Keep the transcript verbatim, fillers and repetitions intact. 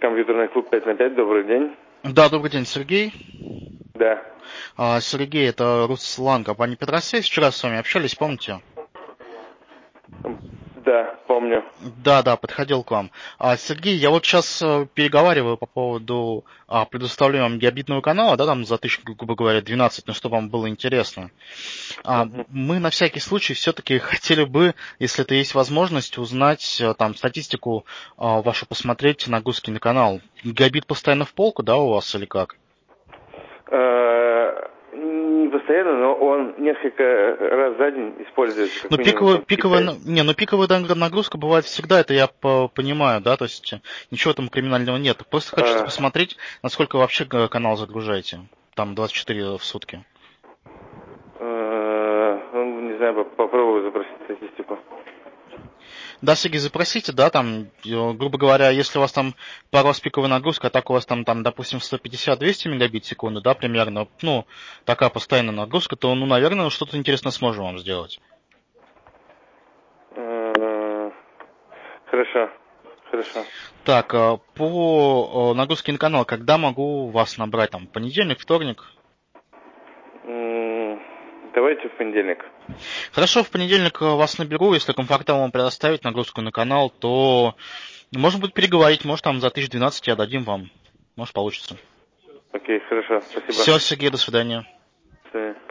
компьютерный клуб пять на пять, добрый день. Да, добрый день, Сергей. Да. А, Сергей, это Руслан, компания Петросвязь. Вчера с вами общались, помните? Да, помню. Да, да, подходил к вам. А, Сергей, я вот сейчас переговариваю по поводу а, предоставления вам гигабитного канала, да, там за тысячу, грубо говоря, двенадцать, ну, чтобы вам было интересно. А, Мгм. мы на всякий случай все-таки хотели бы, если это есть возможность, узнать там статистику а, вашу, посмотреть нагрузки на канал. Гигабит постоянно в полку, да, у вас или как? Э, Не постоянно, но он несколько раз за день используется, как Ну, минимум пиковая, там пиковая, три-пять. на- не, ну пиковая наг- нагрузка бывает всегда, это я по- понимаю, да, то есть э, ничего там криминального нет. Просто хочется Э, посмотреть, насколько вы вообще г- канал загружаете. Там двадцать четыре в сутки. э, ну, не знаю, поп- попробую запросить статистику. Да, Сергей, запросите, да, там, э, грубо говоря, если у вас там пару раз пиковая нагрузка, а так у вас там, там допустим, сто пятьдесят - двести мегабит в секунду, да, примерно, ну, такая постоянная нагрузка, то, ну, наверное, что-то интересное сможем вам сделать. Э, Хорошо, хорошо. Так, э, по э, нагрузке на канал, когда могу вас набрать, там, понедельник, вторник? М, Давайте в понедельник. Хорошо, в понедельник вас наберу, если комфортабельно вам предоставить нагрузку на канал, то можно будет переговорить, может там за тысячу двенадцать я дадим вам, может получится. Окей, хорошо, спасибо. Все, Сергей, до свидания. До свидания.